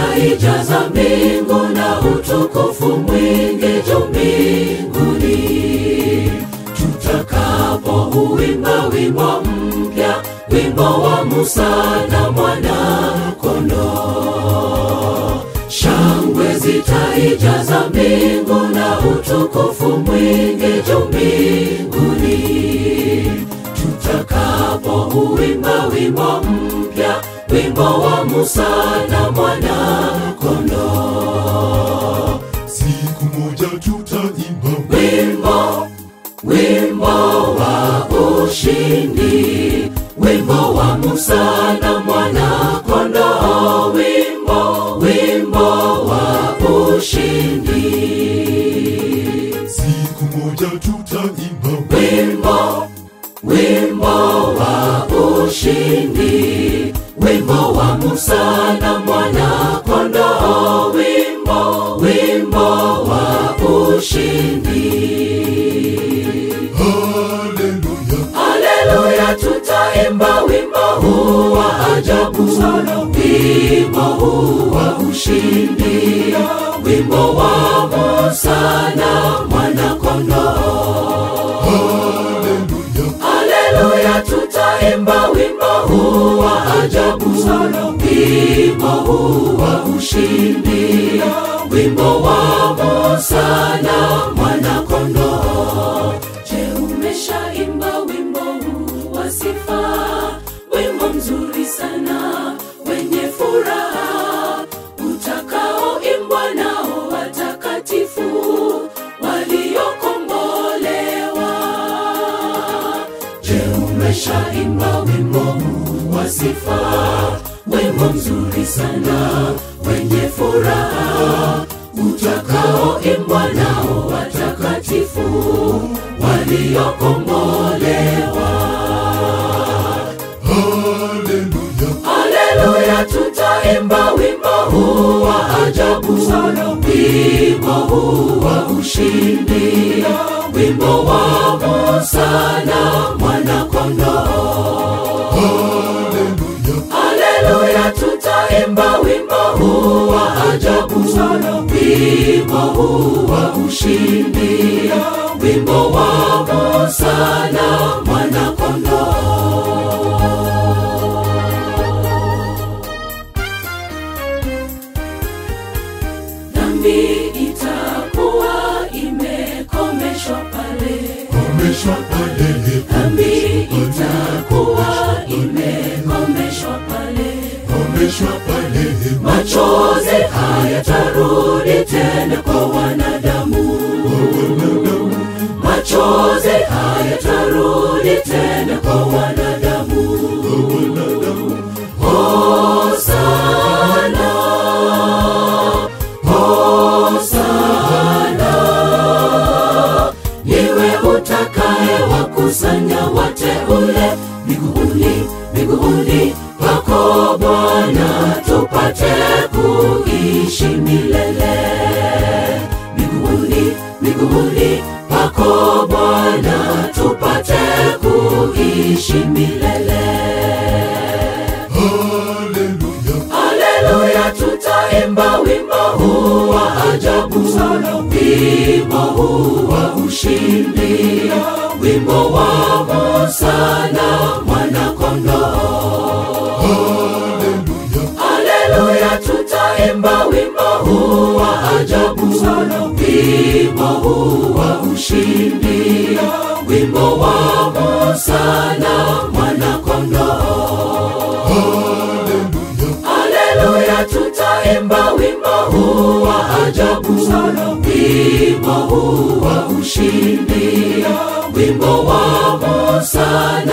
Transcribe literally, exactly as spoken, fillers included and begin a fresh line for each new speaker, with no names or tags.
zitaijaza mbingu na utukufu mwingi juu mbinguni, tutakapo uimba wimbo mpya, wimbo wa Musa na Mwana-Kondoo. Shangwe zitaijaza mbingu na utukufu mwingi juu mbinguni, tutakapo uimba wimbo mpya, wimbo wa Musa na Mwana-Kondoo.
Siku moja tutaimba
wimbo, wimbo wa ushindi, wimbo wa Musa na Mwana-Kondoo, wimbo, wimbo wa ushindi.
Siku moja tutaimba
wimbo, wimbo wa ushindi, wimbo wa Musa na Mwana-Kondoo, wimbo, wimbo wa ushindi.
Haleluya,
haleluya, tutaimba wimbo huu wa ajabu sana, wimbo huu wa ushindi, wimbo wa Musa na Mwana-Kondoo.
haleluya,
haleluya, tutaimba wimbo huu wa ajabu sana, wimbo huu wa ushindi, wimbo wa Musa na Mwana-Kondoo. Je, umeshaimba wimbo huu wa sifa, wimbo mzuri sana wenye furaha, utakaoimbwa nao watakatifu waliokombolewa? Je, umeshaimba wimbo huu wa sifa, wimbo mzuri sana wenye furaha, utakaoimbwa nao watakatifu waliokombolewa?
haleluya,
haleluya, tutaimba wimbo huu wa ajabu sana, wimbo huu wa ushindi, wimbo wa Musa na Mwana-Kondoo.
haleluya,
haleluya, tutaimba wimbo huu wa ajabu sana, wimbo huu wa ushindi, wimbo wa Musa na Mwana-Kondoo. Dhambi itakuwa imekomeshwa pale,
komeshwa pale,
dhambi itakuwa imekomeshwa pale,
komeshwa pale,
machozi hayatarudi tena kwa wanadamu, machozi hayatarudi tena kwa wanadamu. Hosana, Hosana, niwe utakaye wakusanya wateule miguuni, miguuni pako Bwana, tupate kuishi milele. Miguuni, miguuni pako Bwana, tupate kuishi milele.
haleluya,
haleluya, tutaimba wimbo huu wa ajabu sana, wimbo huu wa ushindi, wimbo wa Musa na Mwana-Kondoo.
haleluya,
haleluya, tutaimba wimbo huu wa ajabu sana, wimbo huu wa ushindi, wimbo wa Musa na Mwana-Kondoo.
haleluya,
haleluya, tutaimba wimbo huu wa ajabu sana, wimbo huu wa ushindi, wimbo wa Musa